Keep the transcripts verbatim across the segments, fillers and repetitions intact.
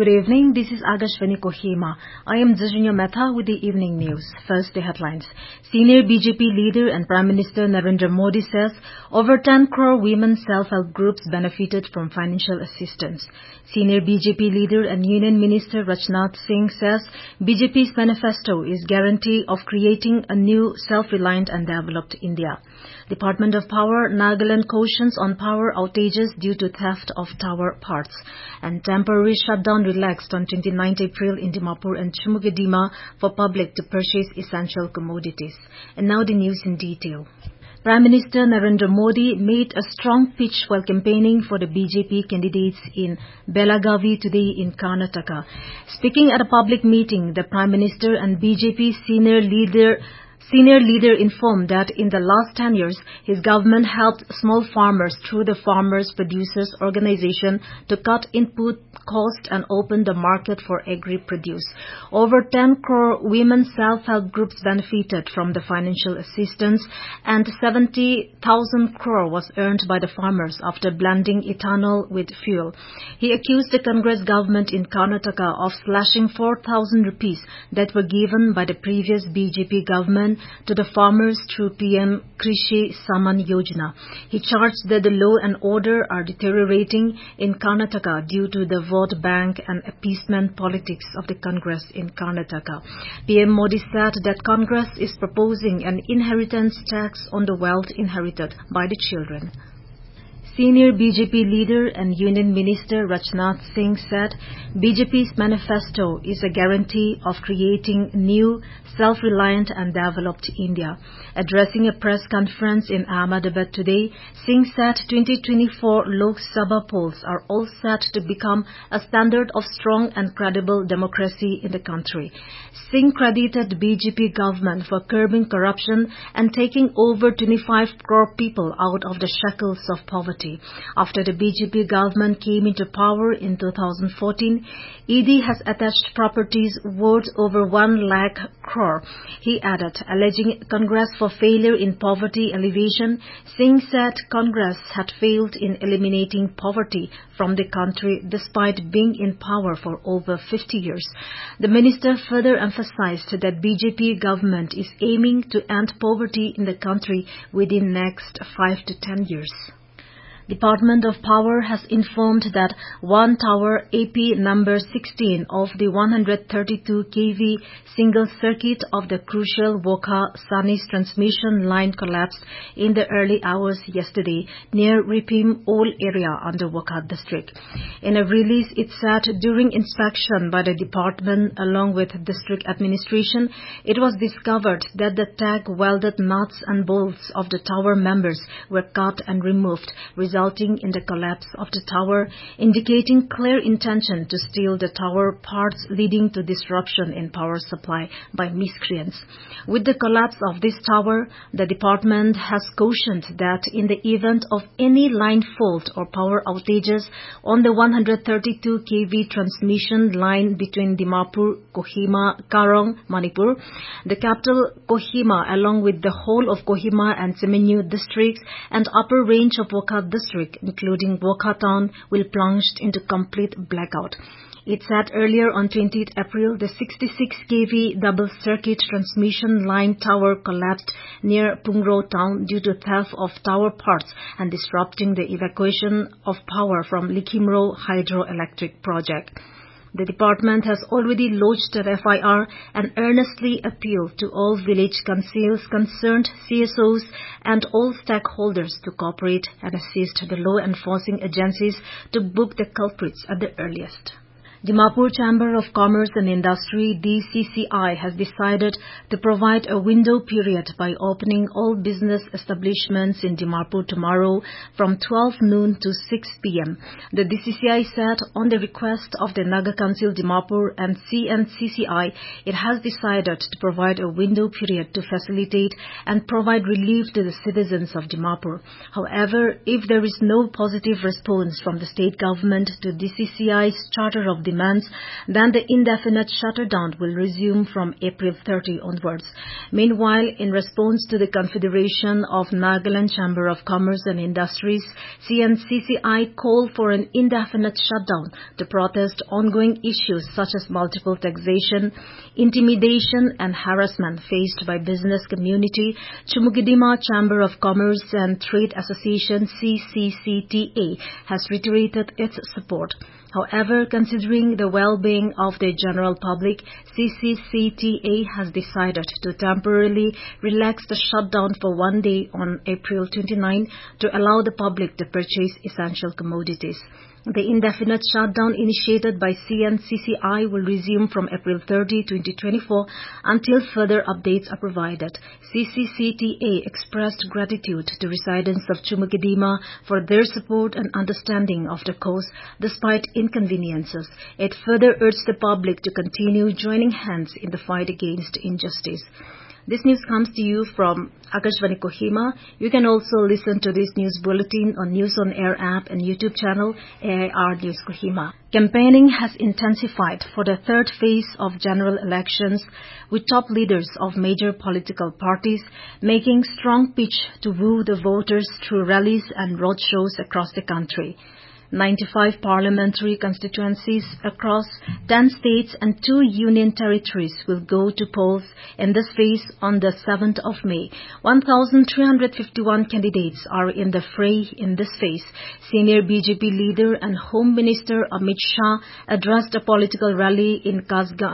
Good evening, this is Agashwani Kohima. I am Zajunya Mehta with the evening news. First, the headlines. Senior B J P leader and Prime Minister Narendra Modi says over ten crore women self-help groups benefited from financial assistance. Senior B J P leader and Union Minister Rajnath Singh says B J P's manifesto is guarantee of creating a new self-reliant and developed India. Department of Power, Nagaland cautions on power outages due to theft of tower parts. And temporary shutdown relaxed on twenty-ninth April in Dimapur and Chumukadima for public to purchase essential commodities. And now the news in detail. Prime Minister Narendra Modi made a strong pitch while campaigning for the B J P candidates in Belagavi today in Karnataka. Speaking at a public meeting, the Prime Minister and B J P senior leader Senior leader informed that in the last ten years, his government helped small farmers through the Farmers Producers Organization to cut input cost and open the market for agri-produce. Over ten crore women self-help groups benefited from the financial assistance and seventy thousand crore was earned by the farmers after blending ethanol with fuel. He accused the Congress government in Karnataka of slashing four thousand rupees that were given by the previous B J P government to the farmers through P M Krishi Samman Yojana. He charged that the law and order are deteriorating in Karnataka due to the vote bank and appeasement politics of the Congress in Karnataka. P M Modi said that Congress is proposing an inheritance tax on the wealth inherited by the children. Senior B J P leader and Union Minister Rajnath Singh said B J P's manifesto is a guarantee of creating new, self-reliant and developed India. Addressing a press conference in Ahmedabad today, Singh said twenty twenty-four Lok Sabha polls are all set to become a standard of strong and credible democracy in the country. Singh credited B J P government for curbing corruption and taking over twenty-five crore people out of the shackles of poverty. After the B J P government came into power in two thousand fourteen, E D has attached properties worth over one lakh crore. He added, alleging Congress for failure in poverty alleviation. Singh said Congress had failed in eliminating poverty from the country despite being in power for over fifty years. The minister further emphasized that B J P government is aiming to end poverty in the country within next five to ten years. Department of Power has informed that one tower A P number sixteen of the one hundred thirty-two k V single circuit of the crucial Wokha-Sanis transmission line collapsed in the early hours yesterday near Ripim Ol area under Wokha district. In a release, it said during inspection by the department along with district administration, it was discovered that the tag welded nuts and bolts of the tower members were cut and removed, resulting in the collapse of the tower, indicating clear intention to steal the tower parts, leading to disruption in power supply by miscreants. With the collapse of this tower, the department has cautioned that in the event of any line fault or power outages on the one hundred thirty-two k V transmission line between Dimapur, Kohima, Karong, Manipur, the capital Kohima along with the whole of Kohima and Semenyu districts and upper range of Wokha district, including Wokha town, will plunge into complete blackout. It said earlier on twentieth April, the sixty-six k V double-circuit transmission line tower collapsed near Pungro town due to theft of tower parts and disrupting the evacuation of power from Likhimro hydroelectric project. The department has already lodged an F I R and earnestly appealed to all village councils concerned, C S Os and all stakeholders to cooperate and assist the law enforcing agencies to book the culprits at the earliest. Dimapur Chamber of Commerce and Industry D C C I has decided to provide a window period by opening all business establishments in Dimapur tomorrow from twelve noon to six p m The D C C I said on the request of the Naga Council Dimapur and C N C C I, it has decided to provide a window period to facilitate and provide relief to the citizens of Dimapur. However, if there is no positive response from the state government to D C C I's Charter of demands, then the indefinite shutdown will resume from April thirtieth onwards. Meanwhile, in response to the Confederation of Nagaland Chamber of Commerce and Industries, C N C C I called for an indefinite shutdown to protest ongoing issues such as multiple taxation, intimidation and harassment faced by business community. Chumukidima Chamber of Commerce and Trade Association C C C T A has reiterated its support. However, considering the well-being of the general public, C C C T A has decided to temporarily relax the shutdown for one day on April twenty-ninth to allow the public to purchase essential commodities. The indefinite shutdown initiated by C N C C I will resume from April thirtieth, twenty twenty-four until further updates are provided. C C C T A expressed gratitude to residents of Chumukidima for their support and understanding of the cause despite inconveniences. It further urged the public to continue joining hands in the fight against injustice. This news comes to you from Akashvani Kohima. You can also listen to this news bulletin on News on Air app and YouTube channel A I R News Kohima. Campaigning has intensified for the third phase of general elections, with top leaders of major political parties making strong pitch to woo the voters through rallies and roadshows across the country. ninety-five parliamentary constituencies across ten states and two union territories will go to polls in this phase on the seventh of May. one thousand three hundred fifty-one candidates are in the fray in this phase. Senior B J P leader and Home Minister Amit Shah addressed a political rally in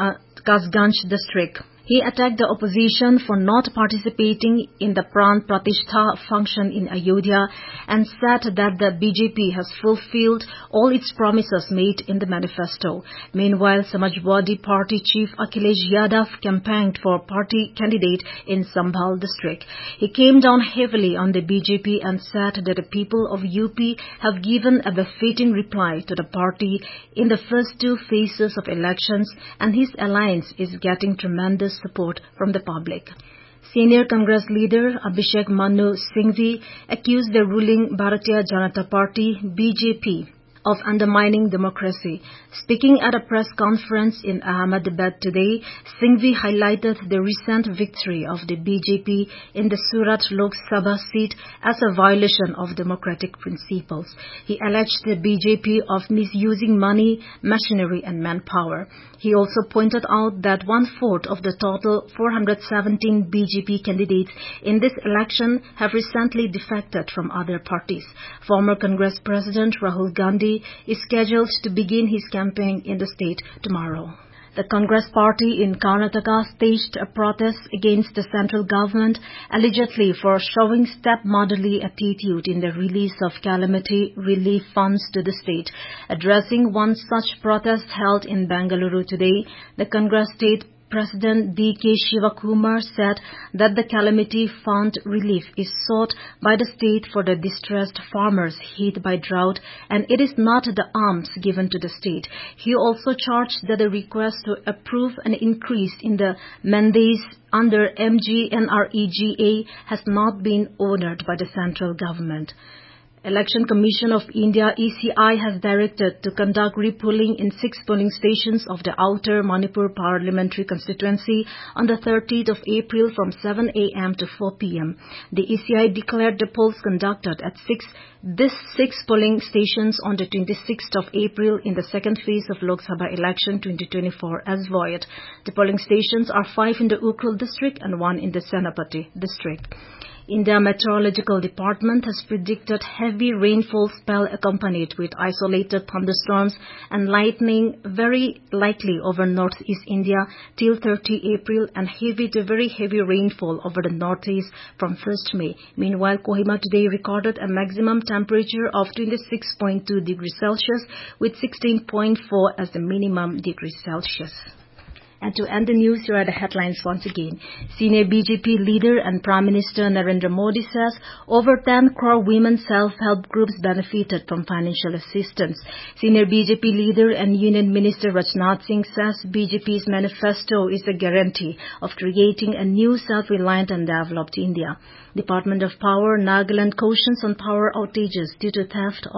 Kasganj district. He attacked the opposition for not participating in the Pran Pratishtha function in Ayodhya and said that the B J P has fulfilled all its promises made in the manifesto. Meanwhile, Samajwadi Party chief Akhilesh Yadav campaigned for party candidate in Sambhal district. He came down heavily on the B J P and said that the people of U P have given a befitting reply to the party in the first two phases of elections, and his alliance is getting tremendous support from the public. Senior Congress leader Abhishek Manu Singhvi accused the ruling Bharatiya Janata Party B J P of undermining democracy. Speaking at a press conference in Ahmedabad today, Singhvi highlighted the recent victory of the B J P in the Surat Lok Sabha seat as a violation of democratic principles. He alleged the B J P of misusing money, machinery and manpower. He also pointed out that one-fourth of the total four hundred seventeen B J P candidates in this election have recently defected from other parties. Former Congress President Rahul Gandhi is scheduled to begin his campaign in the state tomorrow. The Congress party in Karnataka staged a protest against the central government, allegedly for showing stepmotherly attitude in the release of calamity relief funds to the state. Addressing one such protest held in Bengaluru today, the Congress state President D K Shivakumar said that the calamity fund relief is sought by the state for the distressed farmers hit by drought, and it is not the alms given to the state. He also charged that the request to approve an increase in the mandates under M G N R E G A has not been honoured by the central government. Election Commission of India E C I has directed to conduct repolling in six polling stations of the Outer Manipur Parliamentary Constituency on the thirtieth of April from seven a m to four p m The E C I declared the polls conducted at six This six polling stations on the twenty-sixth of April in the second phase of Lok Sabha election twenty twenty-four as void. The polling stations are five in the Ukhrul district and one in the Senapati district. India Meteorological Department has predicted heavy rainfall spell accompanied with isolated thunderstorms and lightning very likely over northeast India till thirtieth April and heavy to very heavy rainfall over the northeast from first May. Meanwhile, Kohima today recorded a maximum temperature of twenty-six point two degrees Celsius with sixteen point four as the minimum degrees Celsius. And to end the news, here are the headlines once again. Senior B J P leader and Prime Minister Narendra Modi says over ten crore women self-help groups benefited from financial assistance. Senior B J P leader and Union Minister Rajnath Singh says B J P's manifesto is a guarantee of creating a new self-reliant and developed India. Department of Power, Nagaland cautions on power outages due to theft of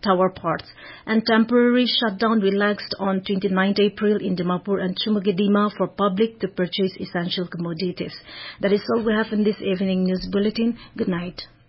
tower parts, and temporary shutdown relaxed on twenty-ninth April in Dimapur and Chumagidima for public to purchase essential commodities. That is all we have in this evening news bulletin. Good night.